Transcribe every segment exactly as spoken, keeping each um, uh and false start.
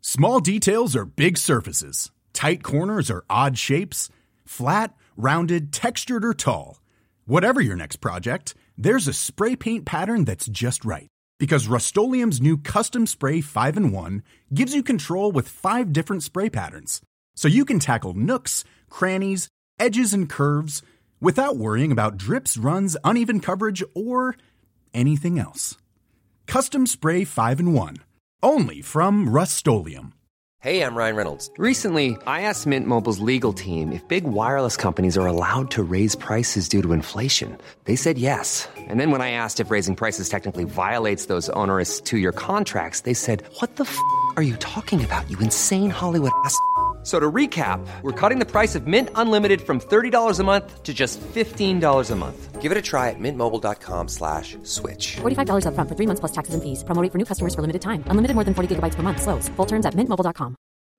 Small details are big surfaces. Tight corners are odd shapes. Flat, rounded, textured, or tall. Whatever your next project, there's a spray paint pattern that's just right. Because Rust-Oleum's new Custom Spray five in one gives you control with five different spray patterns. So you can tackle nooks, crannies, edges, and curves without worrying about drips, runs, uneven coverage, or anything else. Custom Spray five in one. Only from Rust-Oleum. Hey, I'm Ryan Reynolds. Recently, I asked Mint Mobile's legal team if big wireless companies are allowed to raise prices due to inflation. They said yes. And then when I asked if raising prices technically violates those onerous two-year contracts, they said, what the f*** are you talking about, you insane Hollywood ass f- So to recap, we're cutting the price of Mint Unlimited from thirty dollars a month to just fifteen dollars a month. Give it a try at mintmobile.com slash switch. forty-five dollars up front for three months plus taxes and fees. Promo rate for new customers for limited time. Unlimited more than forty gigabytes per month. Slows full terms at mint mobile dot com.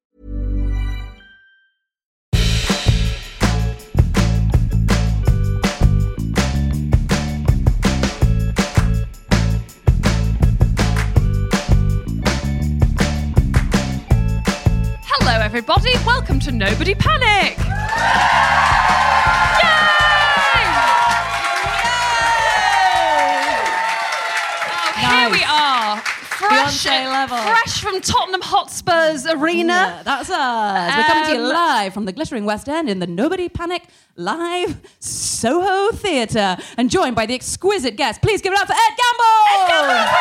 Hello, everybody. Welcome to Nobody Panic. Yay! Oh, Nice. Here we are, fresh, Beyonce level. fresh from Tottenham Hotspur's arena. Yeah, that's us. We're coming to you Um, live from the glittering West End in the Nobody Panic Live Soho Theatre, and joined by the exquisite guest. Please give it up for Ed Gamble. Ed Gamble!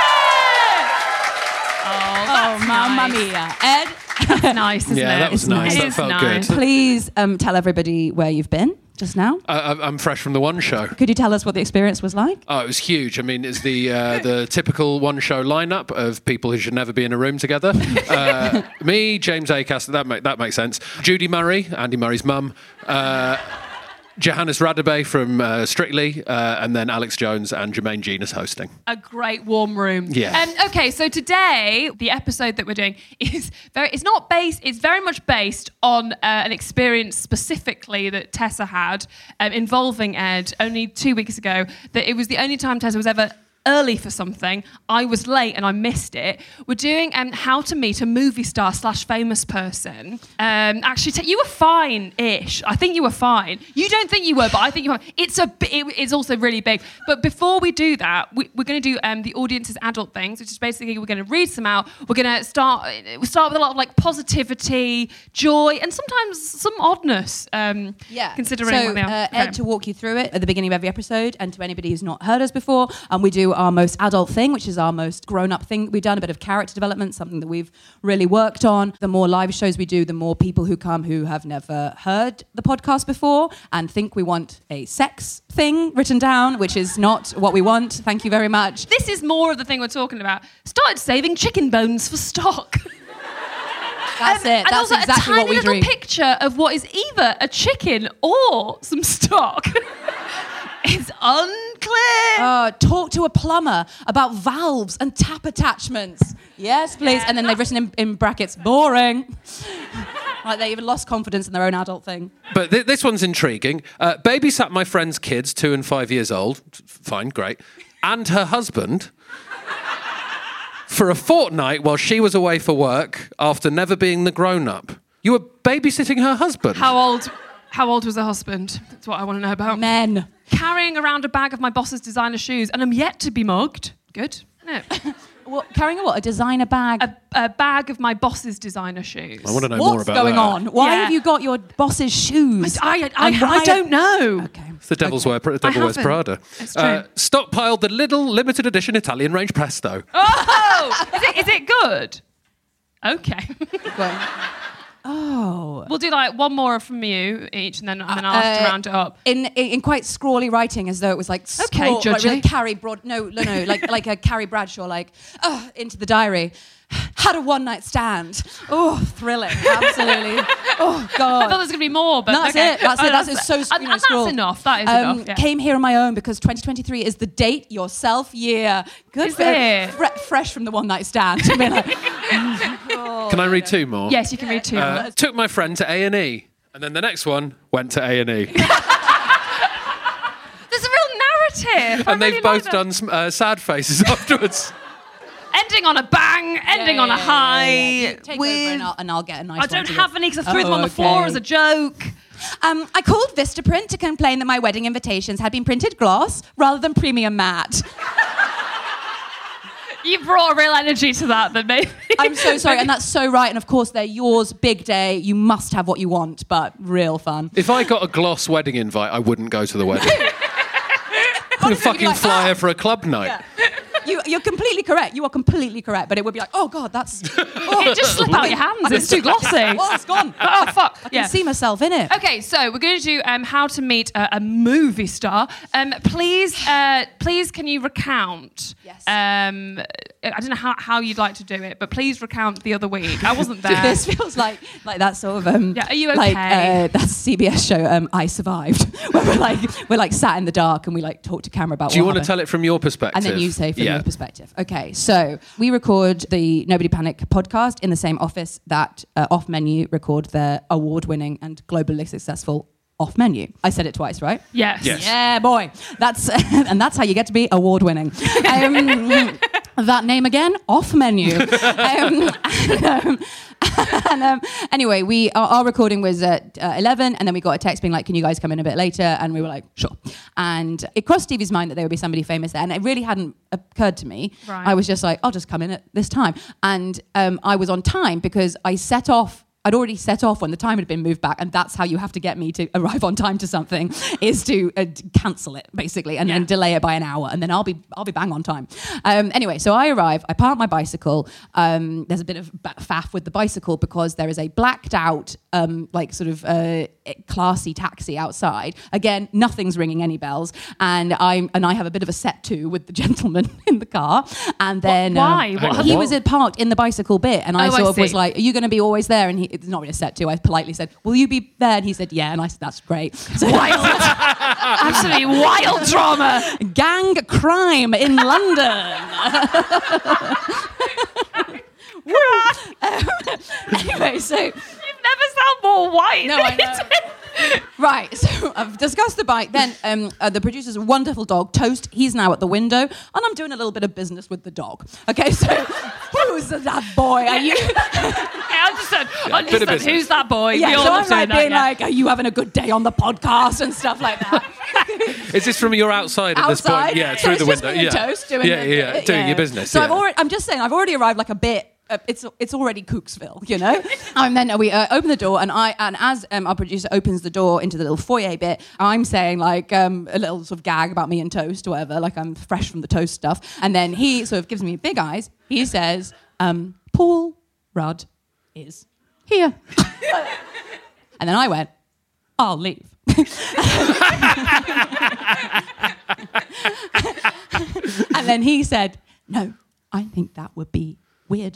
Oh, Oh, that's mamma nice. mia, Ed. That's nice, isn't Yeah, it? that was It's nice. It That is felt nice. good. Please um, tell everybody where you've been just now. I, I'm fresh from the One Show. Could you tell us what the experience was like? Oh, it was huge. I mean, it's the uh, the typical One Show lineup of people who should never be in a room together. Uh, me, James Acaster, that make, that makes sense. Judy Murray, Andy Murray's mum. Uh, Johannes Radebe from uh, Strictly, uh, and then Alex Jones and Jermaine Genus hosting. A great warm room. Yeah. Um, okay, so today the episode that we're doing is very. It's not based. It's very much based on uh, an experience specifically that Tessa had um, involving Ed only two weeks ago. That it was the only time Tessa was ever early for something. I was late and I missed it. We're doing um, how to meet a movie star slash famous person. Um, actually, t- you were fine-ish. I think you were fine. You don't think you were, but I think you were. It's a. bi- It, it's also really big. But before we do that, we, we're going to do um, the audience's adult things, which is basically we're going to read some out. We're going to start. We start with a lot of like positivity, joy, and sometimes some oddness. Um, Yeah. Considering so, what they are. uh, Okay. Ed to walk you through it at the beginning of every episode, and to anybody who's not heard us before, and we do our most adult thing, which is our most grown-up thing. We've done a bit of character development, something that we've really worked on. The more live shows we do, the more people who come who have never heard the podcast before and think we want a sex thing written down, which is not what we want. Thank you very much. This is more of the thing we're talking about. Started saving chicken bones for stock. That's Um, it. And That's also exactly a tiny what we little dream. picture of what is either a chicken or some stock. It's unclear. Uh, talk to a plumber about valves and tap attachments. Yes, please. Yeah. And then they've written in, in brackets, boring. Like they even lost confidence in their own adult thing. But th- this one's intriguing. Uh, babysat my friend's kids, two and five years old. Fine, great. And her husband for a fortnight while she was away for work after never being the grown-up. You were babysitting her husband? How old? How old was the husband? That's what I want to know about. Men. Carrying around a bag of my boss's designer shoes, and I'm yet to be mugged. Good. No. What, carrying a what? A designer bag? a, a bag of my boss's designer shoes. I want to know What's more about going that. on? Why Yeah. have you got your boss's shoes? I, I, And I, why- I don't know. Okay. It's the Devil's Wear, the Devil Wears haven't. Prada. It's true. Uh, stockpiled the little limited edition Italian range Presto. Oh, is it, is it good? Okay. Well, oh. We'll do like one more from you each, and then and then I'll have to Uh, round it up. In, in in quite scrawly writing, as though it was like Okay, scrawl- like judgy. really Carrie Broad. No, no, no, like like a Carrie Bradshaw, like oh, into the diary. Had a one night stand. Oh, thrilling! Absolutely. Oh God. I thought there was going to be more, but That's okay. it. That's Oh, it. That's, it's so. and, You know, and scroll. that's enough. That is Um, enough. Yeah. Came here on my own because twenty twenty-three is the date yourself year. Good Is for it? fre- fresh from the one night stand. I mean, like, Can I read two more? Yes, you can read two. Uh, took my friend to A and E, and then the next one went to A and E. There's a real narrative. I And they've really both like done some, uh, sad faces afterwards. that. ending on a bang, ending Yeah, on a yeah, high. yeah, yeah. You take with- over and I'll, and I'll get a nice I one don't to have get- any because I threw them Oh, on the floor okay. as a joke. Um, I called Vistaprint to complain that my wedding invitations had been printed gloss rather than premium matte. You brought a real energy to that that maybe. I'm so sorry, and that's so right. And of course, they're yours, big day. You must have what you want, but real fun. If I got a gloss wedding invite, I wouldn't go to the wedding. a you'd be fucking like, flyer "Ah." for a club night. Yeah. You, you're completely correct. You are completely correct. But it would be like, oh God, that's. Oh, It just slip out your hands. It's too glossy. oh, it's gone. Oh fuck! I can Yeah. see myself in it. Okay, so we're going to do um, how to meet a, a movie star. Um, please, uh, please, can you recount? Yes. Um, I don't know how, how you'd like to do it, but please recount the other week. I wasn't there. This feels like like that sort of um Yeah, are you like okay? uh, that C B S show um I Survived where we're like we're like sat in the dark and we like talk to camera about Do you what want to happened. tell it from your perspective? And then you say from Yeah. your perspective. Okay, so we record the Nobody Panic podcast in the same office that uh, Off Menu record their award-winning and globally successful Off Menu. I said it twice, right? Yes. Yes. Yeah, boy. That's and that's how you get to be award-winning. Um, that name again, Off Menu. Um, and, um, and um, anyway, we our, our recording was at uh, eleven, and then we got a text being like, "Can you guys come in a bit later?" And we were like, "Sure." And it crossed Stevie's mind that there would be somebody famous there, and it really hadn't occurred to me. Right. I was just like, "I'll just come in at this time," and um, I was on time because I set off. I'd already set off when the time had been moved back, and that's how you have to get me to arrive on time to something is to uh, cancel it basically, and Yeah. then delay it by an hour, and then I'll be I'll be bang on time. Um, anyway, so I arrive, I park my bicycle. Um, there's a bit of ba- faff with the bicycle because there is a blacked out, um, like sort of uh, classy taxi outside. Again, nothing's ringing any bells, and I'm and I have a bit of a set to with the gentleman in the car, and then why? um, What- he what? was uh, parked in the bicycle bit, and I Oh, I sort of was see. like, "Are you going to be always there?" And he, it's not really a set to. I politely said, "Will you be there?" And he said, "Yeah." And I said, "That's great." So Wild. Absolutely wild drama. gang crime in London. Um, anyway, so You've never sound more white. No, I know. right, so I've discussed the bike. Then um, uh, the producer's wonderful dog, Toast. He's now at the window, and I'm doing a little bit of business with the dog. Okay, so who's that boy? Are you? I understood. bit of understood. business. Who's that boy? Yeah, We all so love I'm doing like that, being yeah. like, "Are you having a good day on the podcast?" and stuff like that. Is this from your outside at this Outside, point? Yeah, So through it's the just window. me and Yeah. Toast doing yeah, the- yeah, yeah, doing your business. So yeah. I've already, I'm just saying, I've already arrived like a bit. Uh, it's it's already Cooksville, you know. And then we uh, open the door, and I and as um, our producer opens the door into the little foyer bit, I'm saying like um, a little sort of gag about me and Toast, or whatever. Like I'm fresh from the Toast stuff, and then he sort of gives me big eyes. He says, um, "Paul Rudd is here," and then I went, "I'll leave." And then he said, "No, I think that would be weird."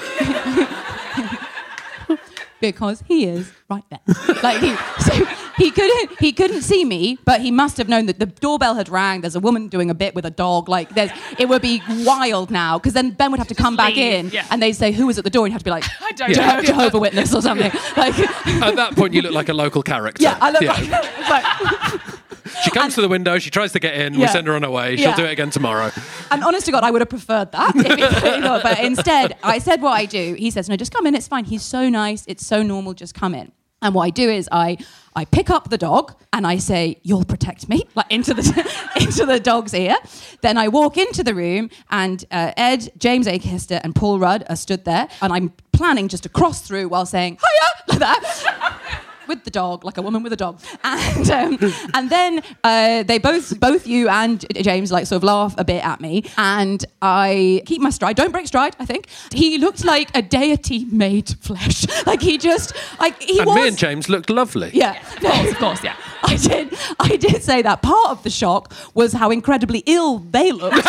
Because he is right there. Like he, so he couldn't he couldn't see me, but he must have known that the doorbell had rang. There's a woman doing a bit with a dog. Like there's, it would be wild now because then Ben would have to come back leave, in, yeah. and they'd say, "Who was at the door?" And he'd have to be like, I don't "Je- know." Jehovah Witness or something." Like, At that point, you look like a local character. yeah, I look like, like She comes to the window, she tries to get in, we Yeah. send her on her way, she'll Yeah. do it again tomorrow. And honest to God, I would have preferred that. If it, but instead, I said what I do. He says, "No, just come in. It's fine." He's so nice. It's so normal. Just come in. And what I do is I I pick up the dog and I say, "You'll protect me," like into the into the dog's ear. Then I walk into the room and uh, Ed, James Acaster, and Paul Rudd are stood there, and I'm planning just to cross through while saying "Hiya" like that. With the dog, like a woman with a dog, and um, and then uh, they both, both you and James, like sort of laugh a bit at me, and I keep my stride. Don't break stride. I think he looked like a deity made flesh. Like he just, like he And was. me and James looked lovely. Yeah, Of course, of course, yeah. I did. I did say that. Part of the shock was how incredibly ill they looked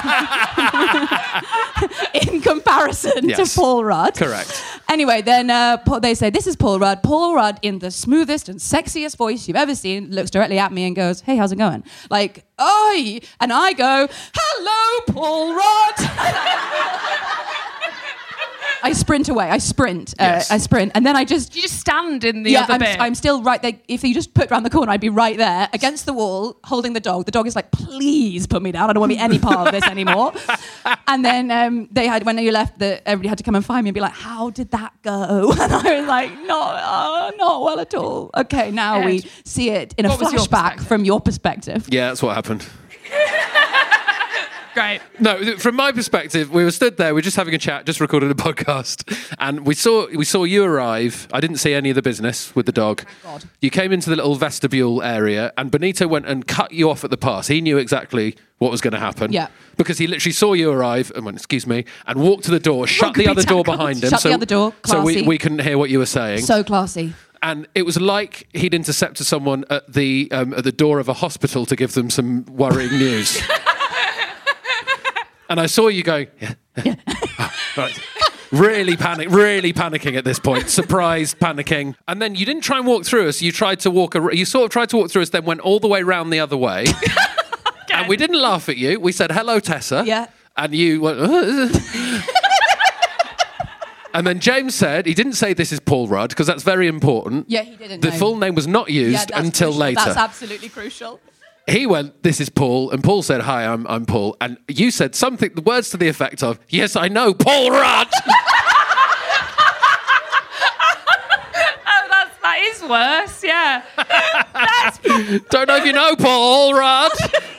in, in comparison Yes. to Paul Rudd. Correct. Anyway, then uh, Pa- they say, "This is Paul Rudd." Paul Rudd, in the smoothest and sexiest voice you've ever seen, looks directly at me and goes, "Hey, how's it going?" Like, "Oi!" And I go, "Hello, Paul Rudd." I sprint away. I sprint. Uh, Yes. I sprint, and then I just. You just stand in the yeah, other I'm, bit. I'm still right there. If you just put around the corner, I'd be right there against the wall, holding the dog. The dog is like, please put me down. I don't want to be any part of this anymore. And then um, they had, when you left, the, everybody had to come and find me and be like, how did that go? And I was like, not, uh, not well at all. Okay, now Ed, we see it in a what was your flashback perspective? from your perspective. Yeah, that's what happened. Great. No, th- from my perspective, we were stood there, we were just having a chat, just recorded a podcast, and we saw we saw you arrive. I didn't see any of the business with the dog. God. You came into the little vestibule area, and Benito went and cut you off at the pass. He knew exactly what was going to happen. Yeah. Because he literally saw you arrive and went, excuse me, and walked to the door, shut Rugby the other door tackle. behind him. Shut the other door, So we, classy. we couldn't hear what you were saying. So classy. And it was like he'd intercepted someone at the um, at the door of a hospital to give them some worrying news. And I saw you going, yeah, yeah. Oh, right. Really panic, really panicking at this point, surprised, panicking. And then you didn't try and walk through us. You tried to walk. ar- You sort of tried to walk through us, then went all the way round the other way. And we didn't laugh at you. We said, hello, Tessa. Yeah. And you went, "Uh." And then James said, he didn't say this is Paul Rudd, because that's very important. Yeah, he didn't The know. full name was not Yeah, used that's until crucial. later. That's absolutely crucial. He went, this is Paul. And Paul said, hi, I'm, I'm Paul. And you said something, the words to the effect of, yes, I know, Paul Rudd. Oh, that's, that is worse, yeah. That's, Don't know if you know Paul Rudd.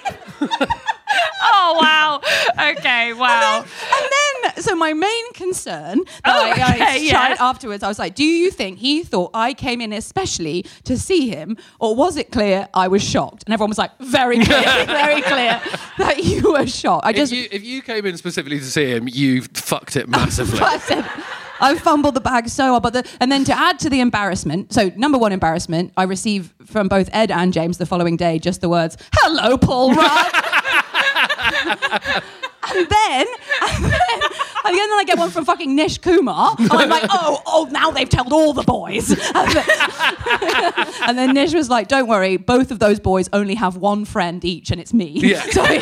oh, wow. Okay, wow. And then, so my main concern that Oh, I, I okay, yeah. tried afterwards, I was like, do you think he thought I came in especially to see him, or was it clear I was shocked? And everyone was like, very clear, very clear that you were shocked. I If just, you, if you came in specifically to see him, you fucked it massively. I said, I fumbled the bag so hard. But the, and then to add to the embarrassment, so number one embarrassment, I received from both Ed and James the following day just the words, hello, Paul Rudd. And then, and then, and then I get one from fucking Nish Kumar. And I'm like, oh, oh, now they've told all the boys. And then, and then Nish was like, don't worry, both of those boys only have one friend each, and it's me. Yeah. So he,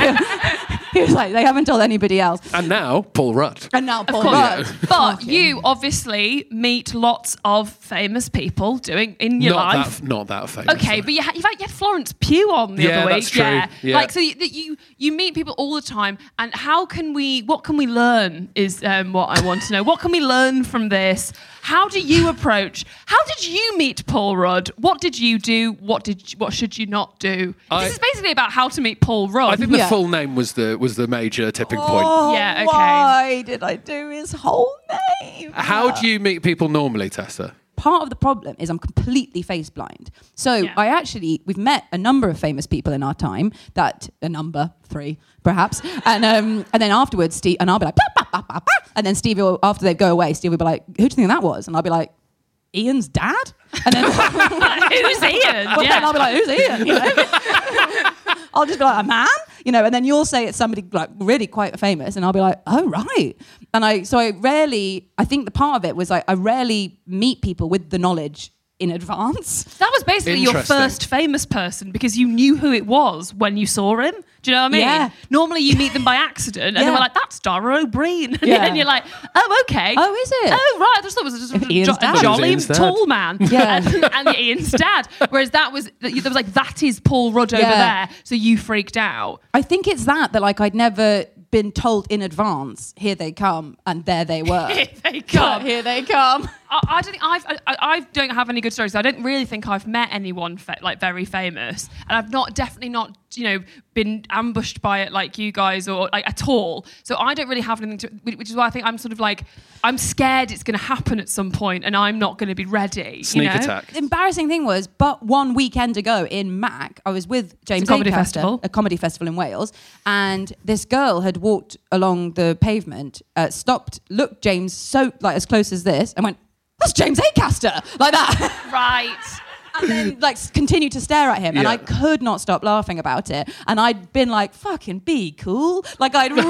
he was like, they haven't told anybody else. And now, Paul Rudd. And now Paul Of course. Rudd. But Fucking- you obviously meet lots of famous people doing in your Not life. that, not that famous. Okay, though. but you had, you had, you had Florence Pugh on the Yeah, other week. that's true. Yeah, Yeah. like so you, that you you meet people all the time, and how can we? What can we learn? Is um, what I want to know. What can we learn from this? How do you approach? How did you meet Paul Rudd? What did you do? What did what should you not do? I- this is basically about how to meet Paul Rudd. I think the Yeah. full name was the was the major tipping point. Oh, Yeah, okay. Why did I do his whole name? How do you meet people normally, Tessa? Part of the problem is I'm completely face blind. So Yeah. I actually, we've met a number of famous people in our time, that a number, three perhaps, and um, and then afterwards, Steve, and I'll be like, bah, bah, bah, bah, bah. And then Steve will, after they go away, Steve will be like, who do you think that was? And I'll be like, Ian's dad? And then, Who's Ian? well, then I'll be like, who's Ian? You know? I'll just be like, a man? You know, and then you'll say it's somebody like really quite famous, and I'll be like, oh, right. And I, so I rarely, I think the part of it was like, I rarely meet people with the knowledge in advance. That was basically your Interesting. first famous person because you knew who it was when you saw him. Do you know what I mean? Yeah. Normally you meet them by accident and Yeah. then we're like, that's Dara O'Brien. And Yeah. then you're like, oh, okay. Oh, is it? Oh, right. I just thought it was just a, Ian's jo- dad. a jolly Ian's dad. tall man. Yeah. And, and Ian's dad. Whereas that was, there was like, that is Paul Rudd over Yeah. there. So you freaked out. I think it's that, that like I'd never been told in advance, here they come, and there they were. Here they come. Here they come. I, I don't think I've I, I don't have any good stories. I don't really think I've met anyone fa- like very famous, and I've not definitely not you know been ambushed by it like you guys or like at all. So I don't really have anything to, which is why I think I'm sort of like I'm scared it's going to happen at some point, and I'm not going to be ready. Sneak you know? attack. The embarrassing thing was, but one weekend ago in Mac, I was with James It's a comedy Acaster, festival. a comedy festival in Wales, and this girl had walked along the pavement, uh, stopped, looked James so like as close as this, and went, "That's James Acaster," like that. Right. and then like continue to stare at him, and Yeah. I could not stop laughing about it. And I'd been like, "Fucking be cool!" Like I'd really,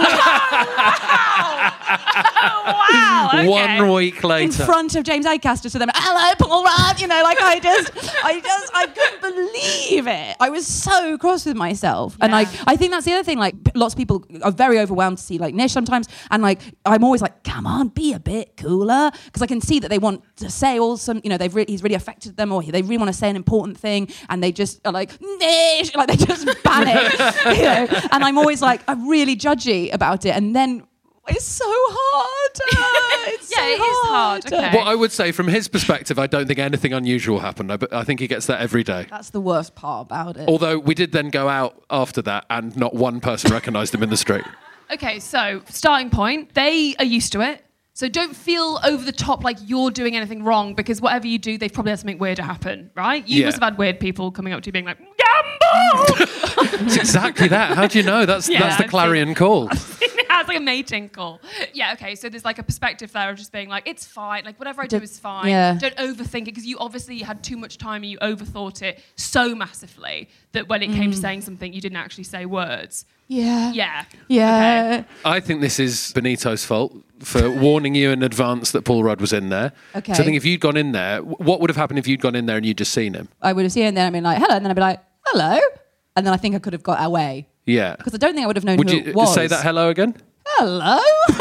Wow. Okay. One week in later. front of James Acaster to them, "Hello, Paul Rudd," you know, like I just, I just, I couldn't believe it. I was so cross with myself, and like I think that's the other thing. Like lots of people are very overwhelmed to see like Nish sometimes, and like I'm always like, "Come on, be a bit cooler," because I can see that they want to say all some, you know, they've re- he's really affected them, or they really want to say an important thing, and they just are like, "Nish," like they just panic, you know. And I'm always like, I'm really judgy about it, and then it's so hard. Uh, it's Yeah, so it is hard, okay. What I would say from his perspective, I don't think anything unusual happened. I, I think he gets that every day. That's the worst part about it. Although we did then go out after that and not one person recognised him in the street. Okay, so starting point, they are used to it. So don't feel over the top like you're doing anything wrong, because whatever you do, they've probably had something weirder happen, right? You Yeah. must have had weird people coming up to you being like, Gamble! It's exactly that. How do you know? That's Yeah, that's the I've clarion seen- call. It's like a mating call. Yeah, okay, so there's like a perspective there of just being like, it's fine, like whatever I do is fine. yeah. Don't overthink it, because you obviously had too much time and you overthought it so massively that when it came to saying something, you didn't actually say words. yeah. Yeah. Yeah. I think this is Benito's fault for warning you in advance that Paul Rudd was in there. Okay. So I think if you'd gone in there, what would have happened if you'd gone in there and you'd just seen him? I would have seen it and then I'd been like, hello, and then I'd be like, hello. And then I think I could have got away. Yeah. Because I don't think I would have known Would who you it was. say that hello again? Hello?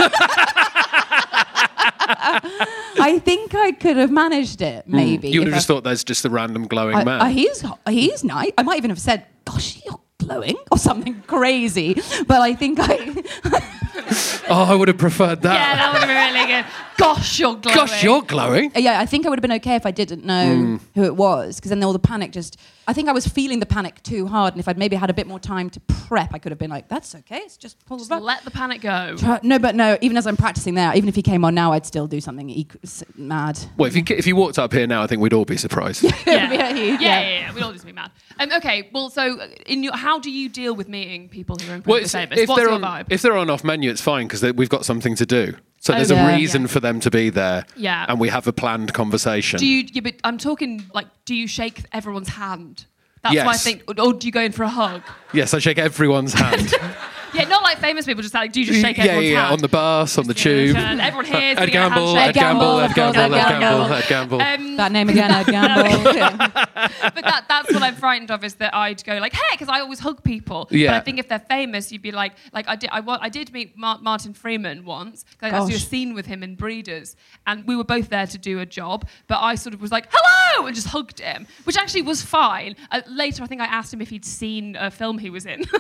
I think I could have managed it, maybe. You would if have just I- thought there's just a random glowing I- man. uh, he's, he's nice. I might even have said, gosh, you're glowing, or something crazy. But I think I... oh, I would have preferred that. Yeah, that would have been really good. Gosh, you're glowing. Gosh, you're glowing. Yeah, I think I would have been okay if I didn't know who it was, because then all the panic just... I think I was feeling the panic too hard, and if I'd maybe had a bit more time to prep, I could have been like, that's okay, it's just Paul Just Rudd. let the panic go. Try- No, but no, even as I'm practicing there, even if he came on now, I'd still do something equ- s- mad. Well, if you if you walked up here now, I think we'd all be surprised. Yeah, Yeah, yeah, he- yeah, yeah. yeah, yeah. We'd all just be mad. Um, okay, well, so in your, how do you deal with meeting people who are Well, incredibly it's, famous? if What's they're your on vibe? if they're on off menu, it's fine because we've got something to do. So Oh, there's yeah. a reason Yeah. for them to be there. Yeah. And we have a planned conversation. do you? Yeah, but I'm talking like, do you shake everyone's hand? That's Yes. why I think. Or do you go in for a hug? Yes, I shake everyone's hand. Yeah, not like famous people. Just like, do you just shake yeah, everyone's yeah, hand? on the bus, on the tube. And everyone here is Ed gonna get a Gamble, handshake. Ed Gamble, Ed of Gamble, course, Ed Ed Gamble, Gamble. Ed Gamble. Um, That name again, Ed Gamble. Yeah. but that, that's what I'm frightened of, is that I'd go like, hey, because I always hug people. Yeah. But I think if they're famous, you'd be like, like I did, I, wa- I did meet Mar- Martin Freeman once. 'Cause I had to do a Gosh. scene with him in Breeders, and we were both there to do a job. But I sort of was like, hello, and just hugged him, which actually was fine. Uh, later, I think I asked him if he'd seen a film he was in.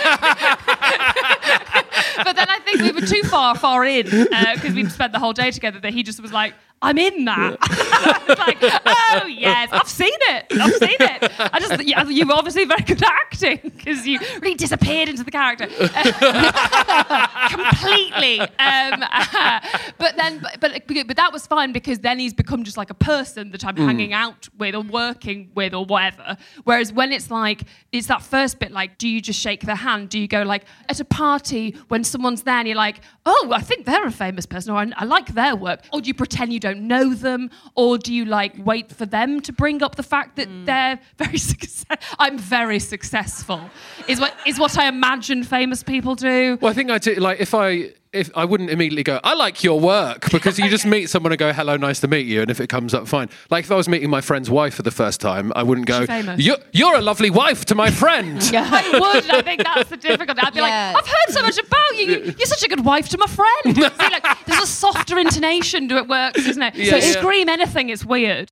But then I think we were too far, far in, because we'd spent the whole day together, that he just was like, I'm in that. I was like, oh, yes, I've seen it. I've seen it. I just, yeah, you were obviously very good at acting, because you really disappeared into the character. Completely. Um, but then, but, but, but that was fine, because then he's become just like a person that I'm hanging out with or working with or whatever. Whereas when it's like, it's that first bit, like, do you just shake their hand? Do you go like, at a party when someone's there and you're like, oh, I think they're a famous person, or I, I like their work? Or do you pretend you don't know them? Or do you like wait for them to bring up the fact that they're very success? I'm very successful, is what is what I imagine famous people do. Well, I think I do. Like, if I if I wouldn't immediately go, I like your work, because you just meet someone and go, hello, nice to meet you, and if it comes up, fine. Like, if I was meeting my friend's wife for the first time, I wouldn't go, She famous? you're, you're a lovely wife to my friend. I would. I think that's the difficulty. I'd be Yeah. like, I've heard so much about you. you. You're such a good wife to my friend. See, like, there's a softer intonation to it works, isn't it? Yeah, so yeah. scream anything, it's weird.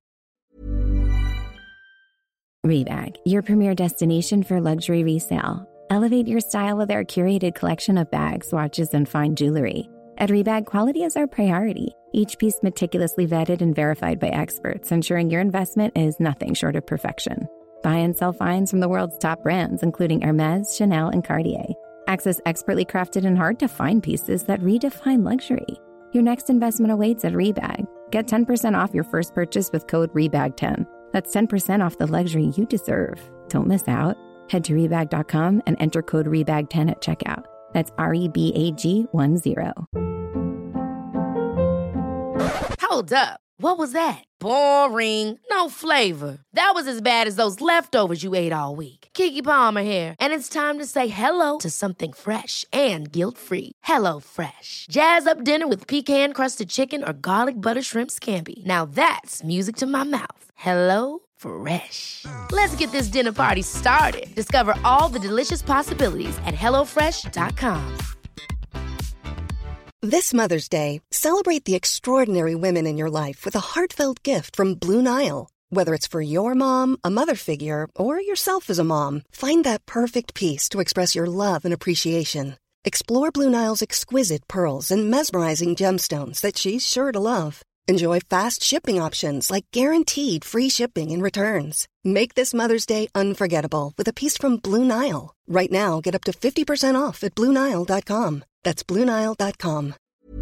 Rebag, your premier destination for luxury resale. Elevate your style with our curated collection of bags, watches, and fine jewelry. At Rebag, quality is our priority. Each piece meticulously vetted and verified by experts, ensuring your investment is nothing short of perfection. Buy and sell finds from the world's top brands, including Hermes, Chanel, and Cartier. Access expertly crafted and hard-to-find pieces that redefine luxury. Your next investment awaits at Rebag. Get ten percent off your first purchase with code rebag ten. That's ten percent off the luxury you deserve. Don't miss out. Head to rebag dot com and enter code rebag ten at checkout. That's R E B A G one zero. Hold up. What was that? Boring. No flavor. That was as bad as those leftovers you ate all week. Keke Palmer here, and it's time to say hello to something fresh and guilt-free. Hello Fresh. Jazz up dinner with pecan-crusted chicken or garlic butter shrimp scampi. Now that's music to my mouth. Hello Fresh. Let's get this dinner party started. Discover all the delicious possibilities at hello fresh dot com. This Mother's Day, celebrate the extraordinary women in your life with a heartfelt gift from Blue Nile. Whether it's for your mom, a mother figure, or yourself as a mom, find that perfect piece to express your love and appreciation. Explore Blue Nile's exquisite pearls and mesmerizing gemstones that she's sure to love. Enjoy fast shipping options like guaranteed free shipping and returns. Make this Mother's Day unforgettable with a piece from Blue Nile. Right now, get up to fifty percent off at blue nile dot com. That's blue nile dot com.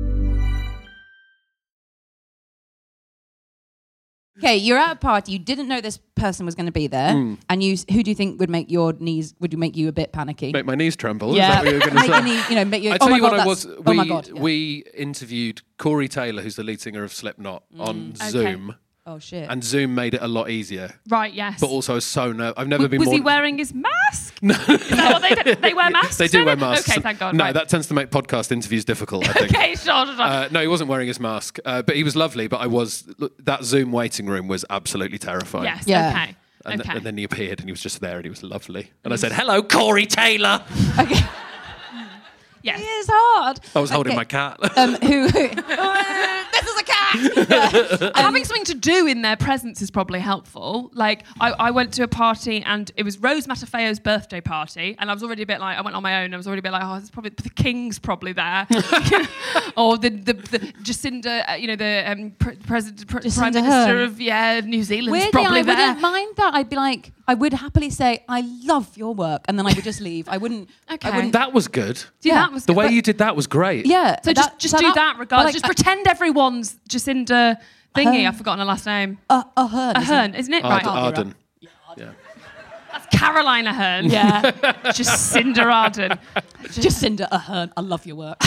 Okay, you're at a party. You didn't know this person was going to be there, mm. and you. Who do you think would make your knees? Would make you a bit panicky? Make my knees tremble. Yeah, Is that what you were going to say? Make your knee, you know, make your. I tell oh my you God, what, I was. oh We, my God, yeah. we interviewed Corey Taylor, who's the lead singer of Slipknot, mm. on Okay. Zoom. Oh shit! And Zoom made it a lot easier. Right. Yes. But also so no. I've never w- been. Was more he wearing his mask? No. Is that what they do? They wear masks. They do wear masks. Okay, thank God. No, right. that tends to make podcast interviews difficult, I think. Okay, sure, sure. Uh, no, he wasn't wearing his mask, uh, but he was lovely. But I was that Zoom waiting room was absolutely terrifying. Yes. Yeah. Okay. And, okay. th- and then he appeared, and he was just there, and he was lovely. And I said, "Hello, Corey Taylor." Okay. Yes. It is hard. I was holding Okay. my cat. Um, who? who this is a cat. um, Having something to do in their presence is probably helpful. Like, I, I went to a party and it was Rose Matafeo's birthday party, and I was already a bit like, I went on my own. I was already a bit like, oh, it's probably the King's probably there, or the the, the Jacinda, uh, you know, the um, pre- president, pre- Jacinda prime minister Ardern. of yeah New Zealand's Weirdly, probably I there. wouldn't mind that. I'd be like, I would happily say, I love your work, and then I would just leave. I wouldn't. Okay. I wouldn't. That was good. Yeah, Yeah. that was The good, way but- you did that was great. Yeah. So just that- just so do that, but regardless. like, just uh, pretend everyone's Jacinda thingy. Ahern. I've forgotten her last name. Uh, Ahern. Ahern, isn't it? Ard- Right. Arden. That's Caroline Ahern. Yeah. Jacinda Ardern. Jacinda Ahern. I love your work.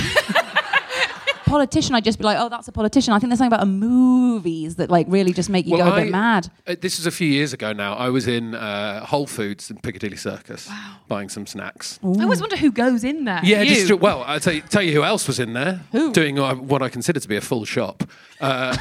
Politician, I'd just be like, oh, that's a politician. I think there's something about movies that like really just make you Well, go a I- bit mad. Uh, this was a few years ago now. I was in uh, Whole Foods in Piccadilly Circus buying some snacks. I always wonder who goes in there. Yeah, You. just, well, I'll tell you, tell you who else was in there. Who? Doing uh, what I consider to be a full shop. Uh,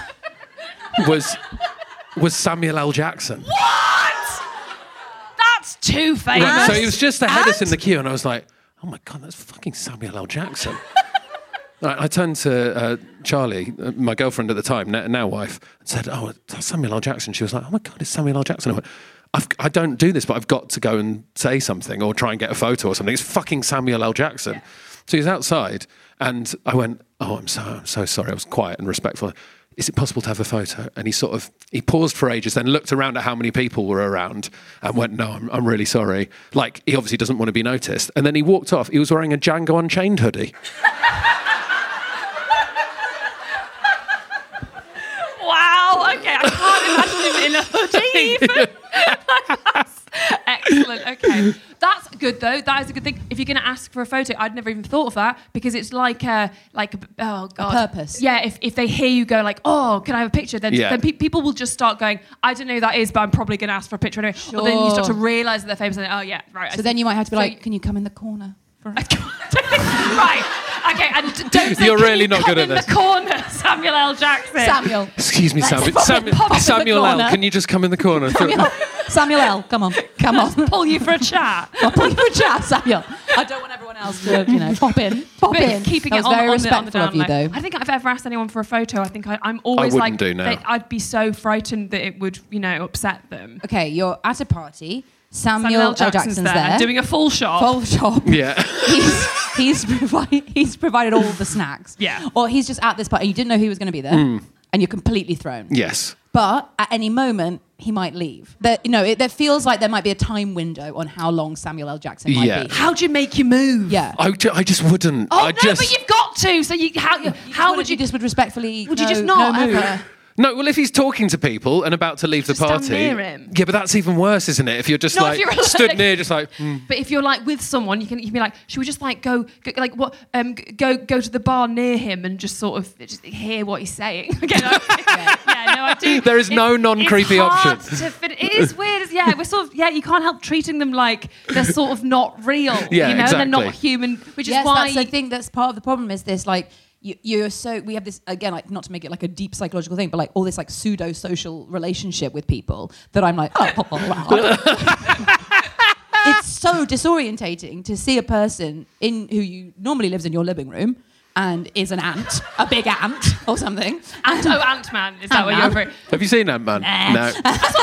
was was Samuel L. Jackson. What? That's too famous. Right, so he was just ahead of us in And? the queue, and I was like, oh my God, that's fucking Samuel L. Jackson. Right, I turned to uh, Charlie, uh, my girlfriend at the time, now, now wife, and said, oh, that's Samuel L. Jackson. She was like, oh my God, it's Samuel L. Jackson. I went, I've, I don't do this, but I've got to go and say something or try and get a photo or something. It's fucking Samuel L. Jackson. Yeah. So he was outside, and I went, oh, I'm so, I'm so sorry. I was quiet and respectful. Is it possible to have a photo? And he sort of, he paused for ages, then looked around at how many people were around and went, no, I'm, I'm really sorry. Like, he obviously doesn't want to be noticed. And then he walked off. He was wearing a Django Unchained hoodie. Wow, okay, I can't imagine him in a hoodie even. That's excellent, okay. That's good though, that is a good thing. If you're going to ask for a photo, I'd never even thought of that, because it's like a, like a, oh God. A purpose. Yeah, if, if they hear you go like, oh, can I have a picture? Then, Yeah. then pe- people will just start going, I don't know who that is, but I'm probably going to ask for a picture anyway. Or then you start to Sure. realise that they're famous and oh yeah, right. I So see. then you might have to be So like, you- can you come in the corner? For a right, okay, and d- don't say, You're "Can really you not come good at in this." the corner, Samuel L. Jackson. Samuel. Excuse me, Samuel. pop it- Samuel, pop it in the Samuel L., corner. can you just come in the corner? Samuel, Samuel L, come on, come on. Pull you for a chat. I'll pull you for a chat, Samuel. I don't want everyone else to, you know, pop in, pop But in. keeping That it was on, very on, the, on the respectful down of you, low. though. I think I've ever asked anyone for a photo. I think I, I'm always wouldn't like, do now. that I'd be so frightened that it would, you know, upset them. Okay, you're at a party. Samuel, Samuel L. L. Jackson's, Jackson's there, there. doing a full shot. full shop. Yeah. He's he's, provi- he's provided all the snacks. Yeah. Or he's just at this party. You didn't know he was going to be there, and you're completely thrown. Yes. But at any moment, he might leave. That you know, it, that feels like there might be a time window on how long Samuel L. Jackson might Yeah. be. How do you make you move? Yeah. I, ju- I just wouldn't. Oh I no, just... but you've got to. So you, how, You how would would you you? just would respectfully? Would you no- just not no move? ever? No, well, if he's talking to people and about to leave Just the stand party... near him. Yeah, but that's even worse, isn't it? If you're just Not like, if you're stood like- near, just like... hmm. But if you're like with someone, you can you can be like, should we just like go, go like what um g- go go to the bar near him and just sort of just hear what he's saying? Okay, no, yeah. yeah, no, I do like there is no it's- non-creepy it's hard option. to fit- it is weird. It's- Yeah, we're sort of yeah. You can't help treating them like they're sort of not real. Yeah, you know, exactly. they're not human, which is yes, why that's, I think that's part of the problem is this, like, you, you're so, we have this, again, like, not to make it like a deep psychological thing, but like all this like pseudo-social relationship with people that I'm like, oh, it's so disorientating to see a person in who you normally lives in your living room and is an ant, a big ant or something. Ant, oh, Ant-Man. Is that what you're Ant-Man. referring? Have you seen Ant-Man? Nah. No.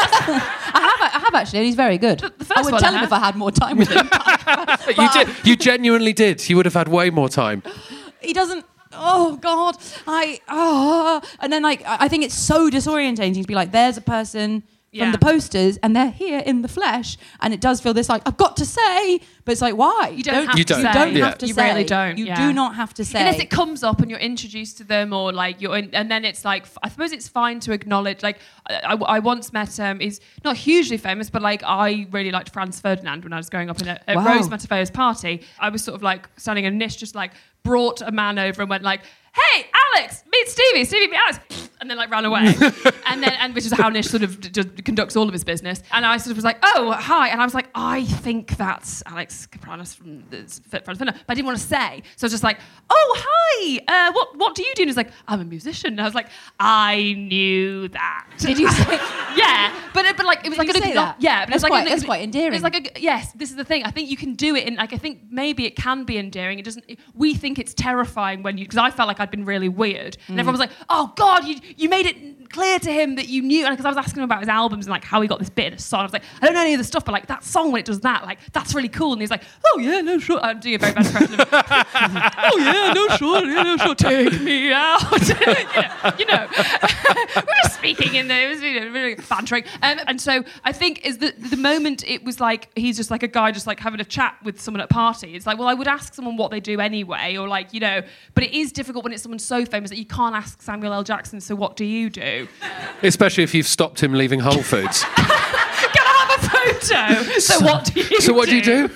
I have, I have actually, and he's very good. The first I would one tell I him have. if I had more time with him. you, did, you genuinely did. You would have had way more time. He doesn't. Oh God, I oh, and then like I I think it's so disorientating to be like, there's a person Yeah. from the posters, and they're here in the flesh, and it does feel this like I've got to say, but it's like why You don't have You to don't. say. You don't Yeah. have to You say. really don't. You yeah. do not have to say. Unless it comes up and you're introduced to them, or like you're, in, and then it's like I suppose it's fine to acknowledge. Like I, I once met um, he's not hugely famous, but like I really liked Franz Ferdinand when I was growing up in a, at Wow. Rose Matafeo's party. I was sort of like standing in a niche, just like brought a man over and went like, "Hey, Alex, meet Stevie, Stevie, meet Alex," and then like ran away. and then, and which is how Nish sort of d- d- conducts all of his business. And I sort of was like, "Oh, hi," and I was like, "I think that's Alex Kapranos from the Fit Friends Finna," but I didn't want to say, so I was just like, "Oh, hi, uh, what what do you do?" And he's like, "I'm a musician," and I was like, "I knew that." Did you say? Yeah, but it, but like it was Did like you an say acknow- that? yeah, but That's it's like quite- an- that's quite endearing. It's like a, yes, this is the thing. I think you can do it, and like I think maybe it can be endearing. It doesn't. We think it's terrifying when you because I felt like I'd been really weird, and everyone was like, "Oh God, you you made it clear to him that you knew," and because I was asking him about his albums and like how he got this bit in a song, I was like, "I don't know any of the stuff, but like that song when it does that, like that's really cool." And he's like, "Oh yeah, no sure." I'm doing a very bad impression of "Oh yeah, no sure, yeah, no sure, take me out." you know, you know. we're just speaking in there, it was you know, really bantering, um, and so I think is the the moment it was like he's just like a guy just like having a chat with someone at a party. It's like, well, I would ask someone what they do anyway, or like you know, but it is difficult when it's someone so famous that you can't ask Samuel L. Jackson. So what do you do? Especially if you've stopped him leaving Whole Foods. Can I have a photo? So what do you? So what do you do?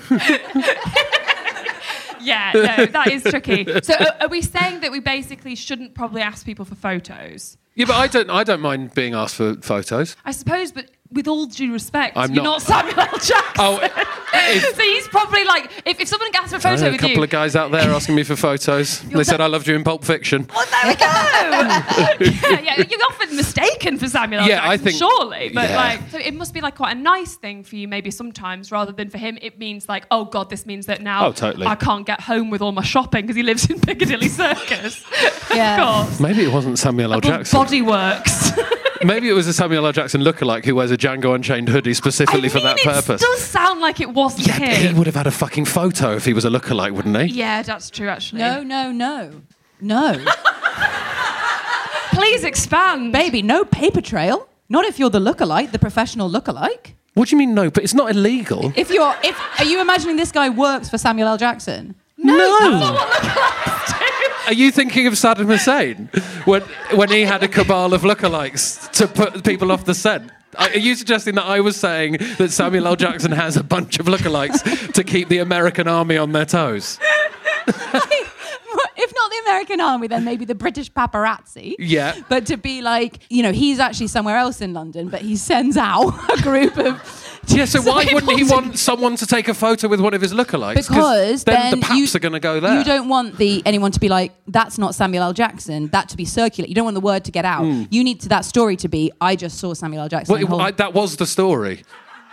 Yeah, no, that is tricky. So are, are we saying that we basically shouldn't probably ask people for photos? Yeah, but I don't. I don't mind being asked for photos. I suppose, but with all due respect, I'm you're not- not, Samuel L. Jackson. Oh, if- so he's probably like, if, if someone asks for a I photo had a with couple you, of guys out there asking me for photos. They said I loved you in Pulp Fiction. well, there we go. yeah, yeah, you're often mistaken for Samuel L. Yeah, Jackson, I think- surely, but yeah. like, so it must be like quite a nice thing for you, maybe sometimes, rather than for him, it means like, oh God, this means that now Oh, totally. I can't get home with all my shopping because he lives in Piccadilly Circus. Yeah. Of course. Maybe it wasn't Samuel L. Above Jackson. Body Works. Maybe it was a Samuel L. Jackson lookalike who wears a Django Unchained hoodie specifically I for mean, that it purpose. does sound like it wasn't Yeah, but he him. would have had a fucking photo if he was a lookalike, wouldn't he? Yeah, that's true, actually. No, no, no, no, Please expand. baby, no paper trail. Not if you're the lookalike, the professional lookalike. What do you mean no? But it's not illegal. If you're, if are you imagining this guy works for Samuel L. Jackson? No. That's not what lookalikes do. Are you thinking of Saddam Hussein when when he had a cabal of lookalikes to put people off the scent? Are you suggesting that I was saying that Samuel L. Jackson has a bunch of lookalikes to keep the American army on their toes? If not the American army, then maybe the British paparazzi. Yeah. But to be like, you know, he's actually somewhere else in London, but he sends out a group of. Yeah, so why people wouldn't he to- want someone to take a photo with one of his lookalikes? Because then, then the paps you, are going to go there. You don't want the anyone to be like, that's not Samuel L. Jackson. That to be circulate. You don't want the word to get out. You need to, that story to be, I just saw Samuel L. Jackson. Well, in it- Hull." I, that was the story.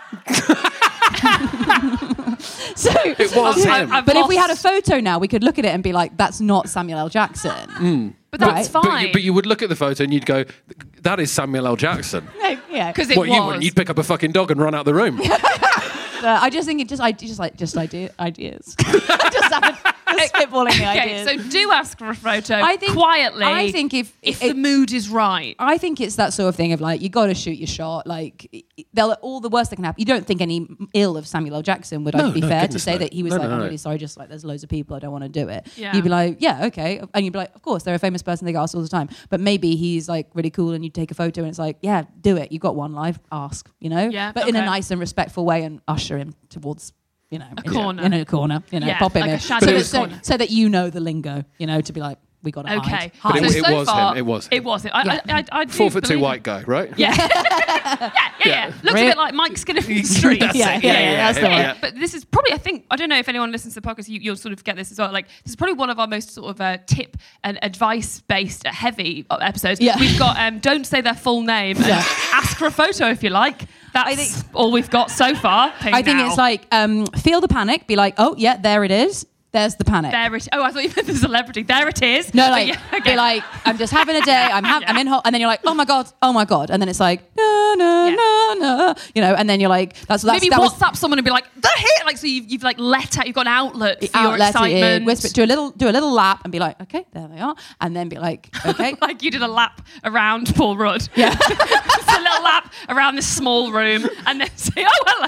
So, It was I- him. I've but if we had a lost- photo now, we could look at it and be like, that's not Samuel L. Jackson. But that's Right. But fine. you, but you would look at the photo and you'd go, that is Samuel L. Jackson. Yeah. Because it What, was. you wouldn't? You'd pick up a fucking dog and run out the room. Uh, I just think it just I just like just idea ideas. just having, just spitballing the Okay, ideas. so do ask for a photo I think quietly. I think if if it- the mood is right. I think it's that sort of thing of like you got to shoot your shot. Like they'll all the worst that can happen. You don't think any ill of Samuel L. Jackson, would I No, be no, fair to goodness say no. that he was No, like, no, I'm no. really sorry, just like there's loads of people, I don't want to do it. Yeah. You'd be like, yeah, okay, and you'd be like, of course, they're a famous person, they get asked all the time. But maybe he's like really cool, and you take a photo, and it's like, yeah, do it. You got one live, ask, you know. Yeah, But in a okay. nice and respectful way, and usher him towards. You know, A in corner. in a corner, you know, Yeah, pop him like a in, shadow so, that, of so, corner. so that you know the lingo, you know, to be like, we got to Okay. hide. But hide. it, So it so was far, him. It was him. It was him. I, Yeah. I, I, I do Four foot two believe- white guy, right? Yeah. yeah, yeah, yeah, Yeah. Looks Real- a bit like Mike Skinner from the streets. That's Yeah, it. yeah, yeah, that's the one. yeah. But this is probably, I think, I don't know if anyone listens to the podcast, you, you'll sort of get this as well. Like, this is probably one of our most sort of uh, tip and advice-based, uh, heavy episodes. Yeah. We've got um, don't say their full name and Yeah. ask for a photo if you like. That's I think- all we've got so far. I think now. it's like um, feel the panic, be like, oh yeah, there it is. There's the panic. There it. Oh, I thought you meant the celebrity. There it is. No, But like, yeah, okay. be like, I'm just having a day. I'm ha- Yeah. I'm in hot, and then you're like, oh my god, oh my god, and then it's like, no, no, Yeah. no, no, you know, and then you're like, that's that's Maybe that was WhatsApp someone and be like, they're here. Like, so you've, you've like let out, you've got an outlet for your outlet it in, excitement. whisper, do a little, do a little lap, and be like, okay, there they are, and then be like, okay, Like you did a lap around Paul Rudd. yeah, Just a little lap around this small room and then say, oh, hello.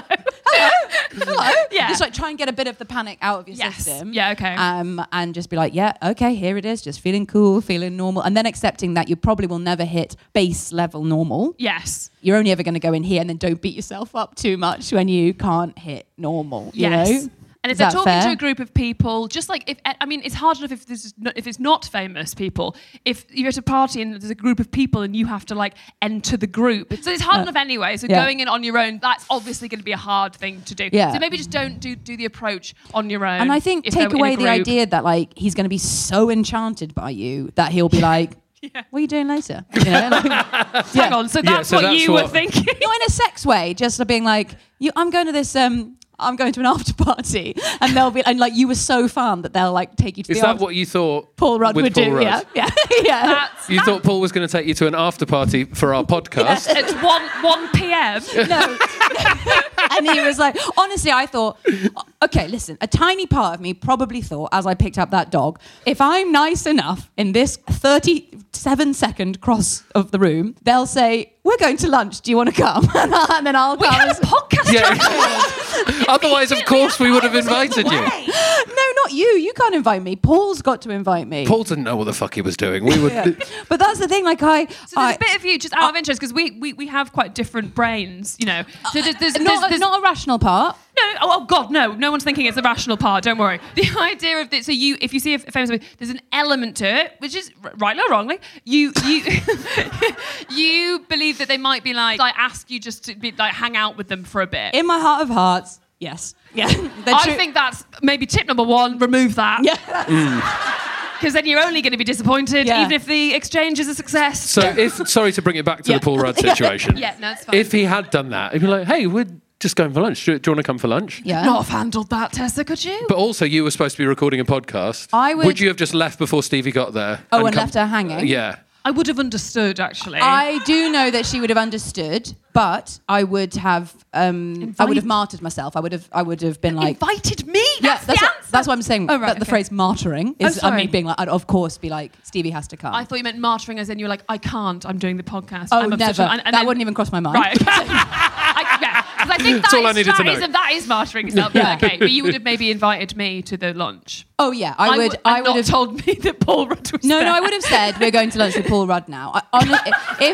hello, Yeah. just like try and get a bit of the panic out of your Yes. system, Yeah, okay. um, and just be like, yeah, okay, here it is, just feeling cool, feeling normal, and then accepting that you probably will never hit base level normal. Yes. You're only ever going to go in here, and then don't beat yourself up too much when you can't hit normal. You Yes. know? And Is if they're that talking fair? to a group of people, just like if I mean, it's hard enough if this is not, if it's not famous people. If you're at a party and there's a group of people and you have to like enter the group, so it's hard enough anyway. So Yeah. going in on your own, that's obviously going to be a hard thing to do. Yeah. So maybe just don't do do the approach on your own. And I think if take they're in a away the group. idea that like he's going to be so enchanted by you that he'll be like, "What are you doing later?" You know, like, Hang on, so Yeah, that's so what that's you were what- thinking. not in a sex way, just being like, "You, I'm going to this." Um, I'm going to an after party, and they'll be and like you were so fun that they'll like take you to Is the that after- what you thought Paul Rudd with would Paul do. Rudd? Yeah, yeah, yeah. That's You thought Paul was going to take you to an after party for our podcast? at one one p.m. No. And he was like, honestly, I thought, okay, listen, a tiny part of me probably thought, as I picked up that dog, if I'm nice enough in this thirty-seven second cross of the room, they'll say, we're going to lunch. Do you want to come? And then I'll We come. had a and- podcast. Yeah. Otherwise, of course, we would have invited you. No, not you. You can't invite me. Paul's got to invite me. Paul didn't know what the fuck he was doing. We would. Yeah. But that's the thing. Like I, So there's I a bit of you just out of interest because we, we we have quite different brains, you know. So there's, there's, not, there's, there's not a rational part. no, oh, oh God, no, no one's thinking it's a rational part. Don't worry. The idea of this, so you, if you see a famous movie, there's an element to it, which is r- rightly or wrongly, you you you believe that they might be like, like ask you just to be like hang out with them for a bit. In my heart of hearts, yes. Yeah. They're I true- think that's maybe tip number one. Remove that. Yeah. Because then you're only going to be disappointed, Yeah. even if the exchange is a success. So, if sorry to bring it back to Yeah. the Paul Rudd situation. Yeah, no, it's fine. If he had done that, he'd be like, "Hey, we're just going for lunch. Do, do you want to come for lunch?" Yeah. Not have handled that, Tessa, could you? But also, you were supposed to be recording a podcast. I would- you have just left before Stevie got there? Oh, and come- left her hanging? Yeah. I would have understood, actually. I do know that she would have understood, but I would have, um, I would have martyred myself. I would have, I would have been like, invited me. yeah, That's, that's the what, answer. that's what I'm saying. Oh, right, that the okay. phrase martyring is, Oh, I mean, sorry. being like, I'd of course be like, Stevie has to come. I thought you meant martyring, as in you were like, I can't. I'm doing the podcast. oh, I'm of never. such a- and- and that then- wouldn't even cross my mind. Right. Okay. I, yeah, 'cause I think that That's all I is- needed to that know. is- that is martyring yourself. Yeah. Okay, but you would have maybe invited me to the lunch. Oh yeah, I would. w- I and would not have told me that Paul Rudd was No, there. no, I would have said we're going to lunch with Paul Rudd now. I, honest,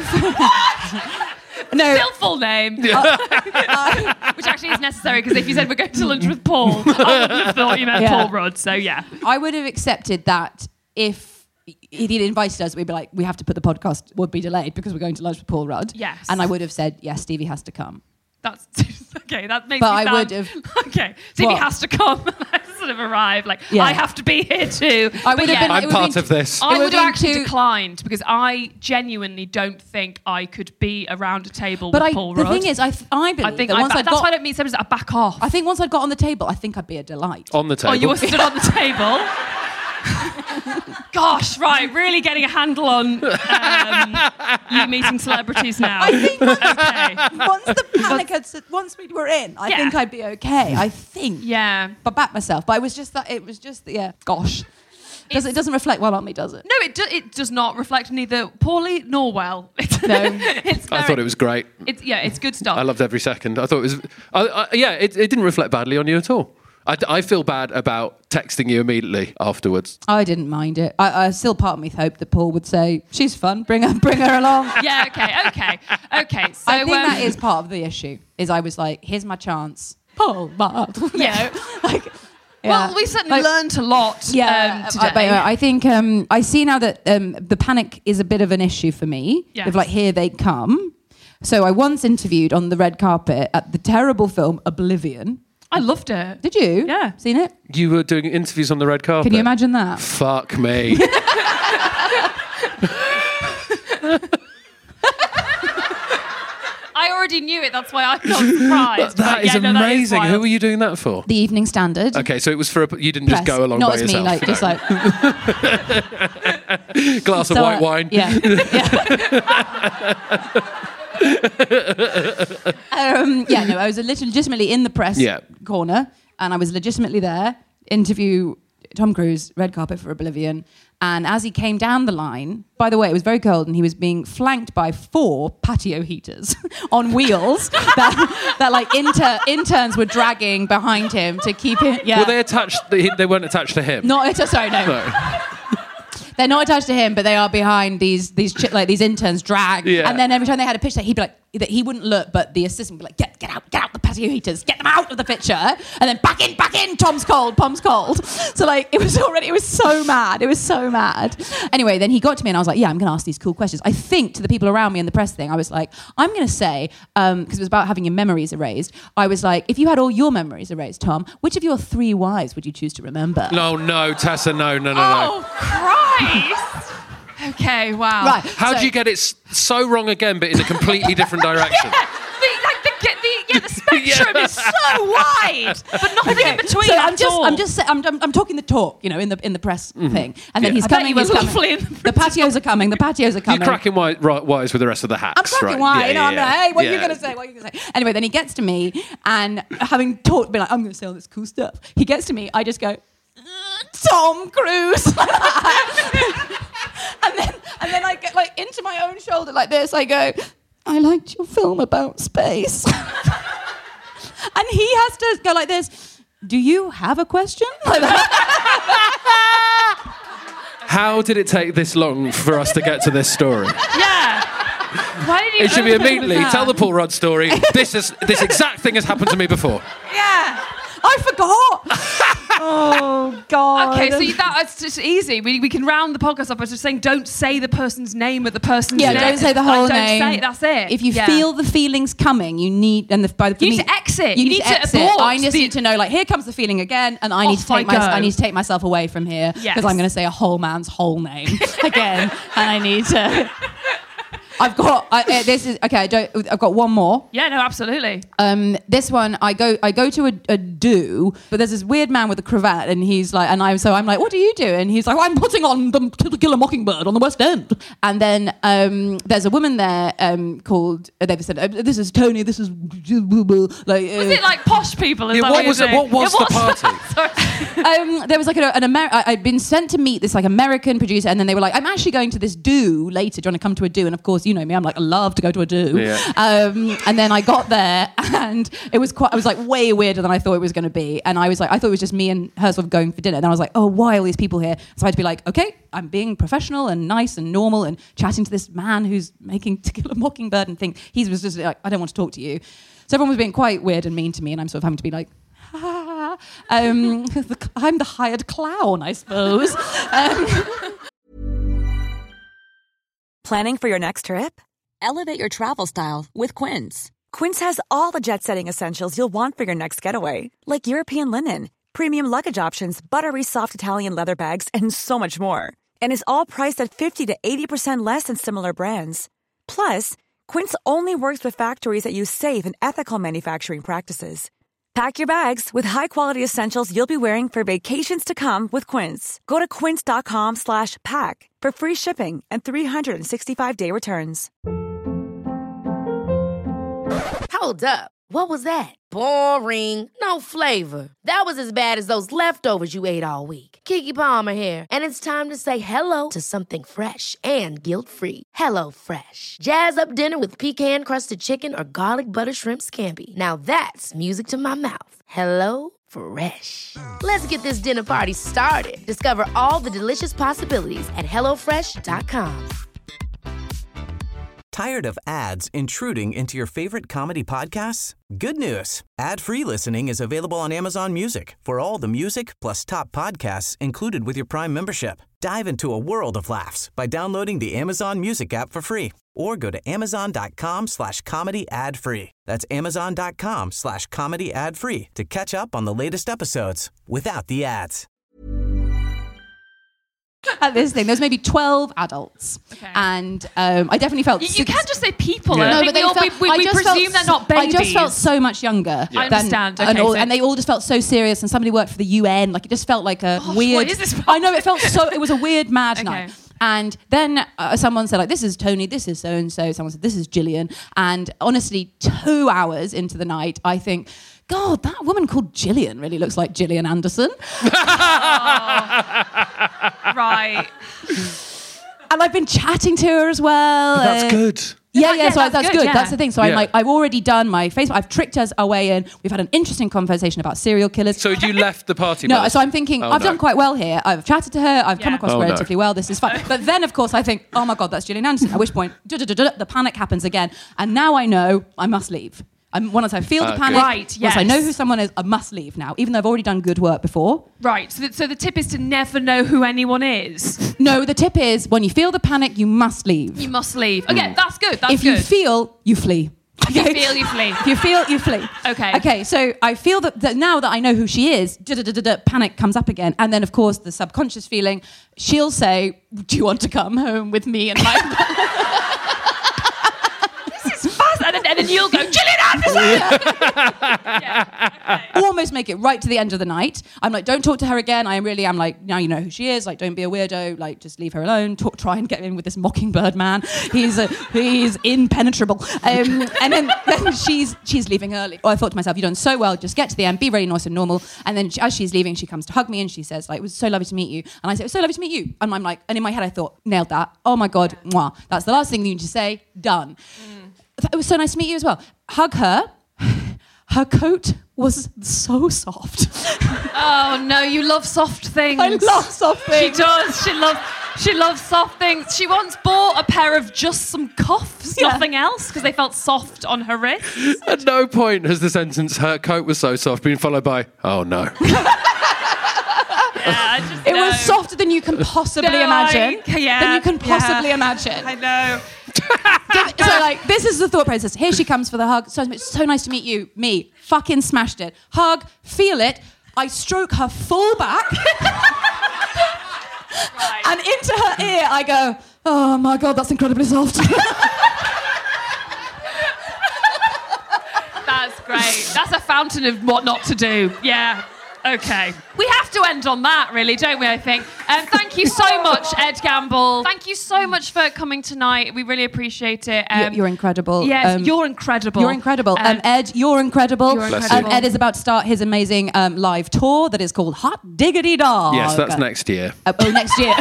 if no, Still full name, which actually is necessary because if you said we're going to lunch with Paul, I wouldn't have thought you meant Yeah. Paul Rudd. So yeah, I would have accepted that if he'd invited us, we'd be like, we have to put the podcast would be delayed because we're going to lunch with Paul Rudd. Yes. And I would have said, yes, Stevie has to come. that's okay. That makes But me I sound, would have- Okay, so he What? has to come. I sort of arrive like Yeah. I have to be here too. I But would have yeah, been- I'm it would part be- of this. It I would would have be actually too- declined because I genuinely don't think I could be around a table But with I, Paul the Rudd. thing is, I, th- I believe I think that I once ba- I'd that's got, why I don't meet celebrities. I back off. I think once I'd got on the table, I think I'd be a delight. On the table. Oh, you were stood on the table. Gosh, right, really getting a handle on um, you meeting celebrities now. I think once, Okay. once the panic had, s- once we were in, I Yeah. think I'd be okay. I think. Yeah. But back myself. But it was just that. It was just yeah. Gosh. Does, it doesn't reflect well on me, does it? No, it do, it does not reflect neither poorly nor well. It's, No. it's I very- thought it was great. It's yeah, it's good stuff. I loved every second. I thought it was. I, I, yeah, it, it didn't reflect badly on you at all. I, I feel bad about texting you immediately afterwards. I didn't mind it. I, I still part of me hoped that Paul would say, "She's fun. Bring her, bring her along." Yeah. Okay. Okay. Okay. So I think um, that is part of the issue. Is I was like, "Here's my chance, Paul." But, you Yeah. know, like, Well, we certainly Like- learned a lot Yeah, um, today. I, but, uh, I think um, I see now that um, the panic is a bit of an issue for me. Yes. Of like, here they come. So I once interviewed on the red carpet at the terrible film Oblivion. I loved it. Did you? Yeah. Seen it? You were doing interviews on the red carpet. Can you imagine that? Fuck me. I already knew it. That's why I'm not surprised. That But is yeah, no, that is amazing. Who wild. were you doing that for? The Evening Standard. Okay, so it was for a, you didn't just Press. go along Not by as yourself. me, like just No. like glass of So, white uh, wine. Yeah. yeah. um, yeah, no, I was lit- legitimately in the press Yeah. corner, and I was legitimately there. Interview Tom Cruise, red carpet for Oblivion, and as he came down the line, by the way, it was very cold, and he was being flanked by four patio heaters on wheels that, that like inter- interns were dragging behind him to keep him. Yeah, Were they attached? They, they weren't attached to him. not sorry, no. No. They're not attached to him, but they are behind these these chi- like these interns drag. Yeah. And then every time they had a picture, he'd be like, that he wouldn't look, but the assistant would be like, get get out, get out the patio heaters, get them out of the picture, and then back in, back in. Tom's cold, Tom's cold. So like it was already, it was so mad, it was so mad. Anyway, then he got to me and I was like, yeah, I'm going to ask these cool questions. I think to the people around me in the press thing, I was like, I'm going to say, because um, it was about having your memories erased. I was like, if you had all your memories erased, Tom, which of your three wives would you choose to remember? No, no, Tessa, no, no, no, Oh, no. Christ. Okay, wow. Right. How so- do you get it s- so wrong again, but in a completely different direction? The, like the, the, yeah, the spectrum is so wide, but nothing in between So at I'm just, all. I'm just, I'm, I'm, I'm talking the talk, you know, in the in the press thing, and then Yeah. he's I bet coming. he He's was coming. lovely in the The patios are coming. The patios are You're coming. cracking wi- right, wise with the rest of the hacks, I'm cracking right? wine. you know, I'm like, hey, what are you Yeah. going to say? What are you going to say? Anyway, then he gets to me, and having talked, been like, I'm going to say all this cool stuff. He gets to me, I just go, Tom Cruise. and then, and then I get like into my own shoulder like this. I go, I liked your film about space. And he has to go like this. Do you have a question? Like that. How did it take this long for us to get to this story? yeah. Why did you It should be open with immediately that? tell the Paul Rudd story. This is this exact thing has happened to me before. Yeah. I forgot. Oh God. Okay, so you, that's just easy. We, we can round the podcast up by just saying, don't say the person's name at the person's Yeah, name. don't say the Like, whole don't name. Say it, that's it. If you Yeah. feel the feelings coming, you need and the by the You need me- to exit. You, You need, need to to exit. abort I just the- need to know, like, here comes the feeling again, and I need to Off I take my go. I need to take myself away from here because Yes. I'm going to say a whole man's whole name again, and I need to. I've got I, uh, this is okay. I don't. I've got one more. Yeah, no, absolutely. Um, this one, I go, I go to a, a do, but there's this weird man with a cravat, and he's like, and I'm so I'm like, what do you do? And he's like, well, I'm putting on the To Kill a Mockingbird on the West End. And then um, there's a woman there um, called. Uh, they've said, uh, this is Tony. This is like. Uh, Was it like posh people? Is Yeah, that what what was you're it? What saying? was the party? Sorry. um, there was like a, an Amer- I- I'd been sent to meet this like American producer, and then they were like, I'm actually going to this do later. Do you want to come to a do? And of course, you know me, I'm like, I love to go to a do. Yeah. Um, and then I got there, and it was quite. I was like way weirder than I thought it was going to be. And I was like, I thought it was just me and her sort of going for dinner. And then I was like, oh, why are all these people here? So I had to be like, okay, I'm being professional and nice and normal and chatting to this man who's making To Kill a Mockingbird, and think he was just like, I don't want to talk to you. So everyone was being quite weird and mean to me, and I'm sort of having to be like. um, the, I'm the hired clown, I suppose. Um, Planning for your next trip? Elevate your travel style with Quince. Quince has all the jet-setting essentials you'll want for your next getaway, like European linen, premium luggage options, buttery soft Italian leather bags, and so much more. And is all priced at fifty to eighty percent less than similar brands. Plus, Quince only works with factories that use safe and ethical manufacturing practices. Pack your bags with high-quality essentials you'll be wearing for vacations to come with Quince. Go to quince.com slash pack for free shipping and three sixty-five day returns. Hold up. What was that? Boring. No flavor. That was as bad as those leftovers you ate all week. Keke Palmer here, and it's time to say hello to something fresh and guilt-free. Hello Fresh. Jazz up dinner with pecan-crusted chicken or garlic butter shrimp scampi. Now that's music to my mouth. Hello Fresh. Let's get this dinner party started. Discover all the delicious possibilities at hello fresh dot com. Tired of ads intruding into your favorite comedy podcasts? Good news. Ad-free listening is available on Amazon Music for all the music plus top podcasts included with your Prime membership. Dive into a world of laughs by downloading the Amazon Music app for free or go to amazon.com slash comedy ad free. That's amazon.com slash comedy ad free to catch up on the latest episodes without the ads. At this thing, there's maybe twelve adults, okay. and um, I definitely felt. You, you six... can't just say people. Yeah. I No, think but they we, all, felt, we, we, we presume felt, they're not babies. I just felt so much younger. Yeah. I than, understand. Okay, and, all, so and they all just felt so serious. And somebody worked for the U N. Like it just felt like a Gosh, weird. what is this I know it felt so. It was a weird, mad okay. night. And then uh, someone said, like, this is Tony, this is so-and-so. Someone said, this is Gillian. And honestly, two hours into the night, I think, God, that woman called Gillian really looks like Gillian Anderson. Oh, right. And I've been chatting to her as well. That's uh, good. Yeah, yeah, yeah, so that's that's good, good. yeah. That's the thing. So Yeah. I'm like, I've already done my Facebook. I've tricked us our way in. We've had an interesting conversation about serial killers. So you left the party? No, by so I'm thinking, Oh, I've no. done quite well here. I've chatted to her. I've come Yeah. across Oh, no. relatively well. This is fine. But then, of course, I think, oh my God, that's Gillian Anderson. At which point, da-da-da-da, the panic happens again. And now I know I must leave. I'm, once I feel the Ah, panic, good. Right, once I yes. know who someone is, I must leave now, even though I've already done good work before. Right. So the, so the tip is to never know who anyone is. No, the tip is, when you feel the panic, you must leave. You must leave. Okay, that's good. That's if good. you feel, you flee. If you feel, you flee. If you feel, you flee. Okay. Okay, so I feel that, that now that I know who she is, da-da-da-da-da, panic comes up again. And then, of course, the subconscious feeling, she'll say, do you want to come home with me and my... This is fast. And then, and then you'll go, Gillian Anderson! yeah, okay. Almost make it right to the end of the night. I'm like, don't talk to her again. I really am like, now you know who she is. Like, don't be a weirdo. Like, just leave her alone. Talk, try and get in with this mockingbird man. He's uh, he's impenetrable. Um, and then, then she's she's leaving early. Oh, I thought to myself, you've done so well. Just get to the end. Be really nice and normal. And then she, as she's leaving, she comes to hug me and she says, like, it was so lovely to meet you. And I said, it was so lovely to meet you. And I'm like, and in my head, I thought, nailed that. Oh my God, mwah. That's the last thing you need to say. Done. Mm. It was so nice to meet you as well. Hug her. Her coat was so soft. Oh no, you love soft things. I love soft things. She does. She loves. She loves soft things. She once bought a pair of just some cuffs, Yeah. nothing else, because they felt soft on her wrists. At no point has the sentence "her coat was so soft" been followed by "oh no." Yeah, I just It know. was softer than you can possibly No, imagine. I- yeah, than you can yeah. possibly imagine. I know. So like, this is the thought process. Here she comes for the hug. So it's so nice to meet you. Me, fucking smashed it. Hug, feel it. I stroke her full back. Right. And into her ear, I go, oh my God, that's incredibly soft. That's great. That's a fountain of what not to do. Yeah. Okay. We have to end on that, really, don't we, I think? Um, thank you so much, Ed Gamble. Thank you so much for coming tonight. We really appreciate it. Um, You're- you're incredible. Yes, Um, you're incredible. You're incredible. Um, Um, Ed, you're incredible. You're Bless incredible. you. Um, Ed is about to start his amazing um, live tour that is called Hot Diggity Dog. Yes, that's next year. Uh, oh, next year.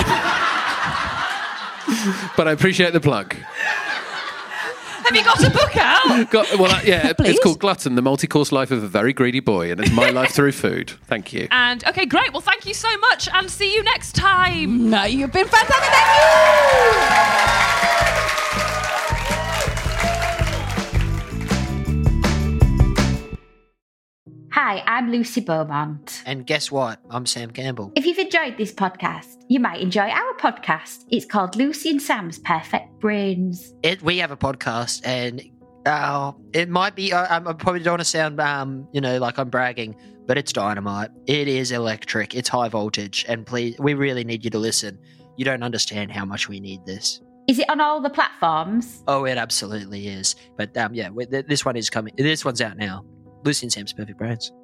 But I appreciate the plug. Have you got a book out? Got, well, uh, yeah, Please? it's called Glutton: The Multi-Course Life of a Very Greedy Boy, and it's my life through food. Thank you. And, okay, great. Well, thank you so much, and see you next time. No, you've been fantastic. Thank you. Hi, I'm Lucy Beaumont. And guess what? I'm Sam Campbell. If you've enjoyed this podcast, you might enjoy our podcast. It's called Lucy and Sam's Perfect Brains. It, we have a podcast, and uh, it might be. I, I probably don't want to sound, um, you know, like I'm bragging, but it's dynamite. It is electric. It's high voltage, and please, we really need you to listen. You don't understand how much we need this. Is it on all the platforms? Oh, it absolutely is. But um, yeah, we, th- this one is coming. This one's out now. Lucy and Sam's Perfect Brains.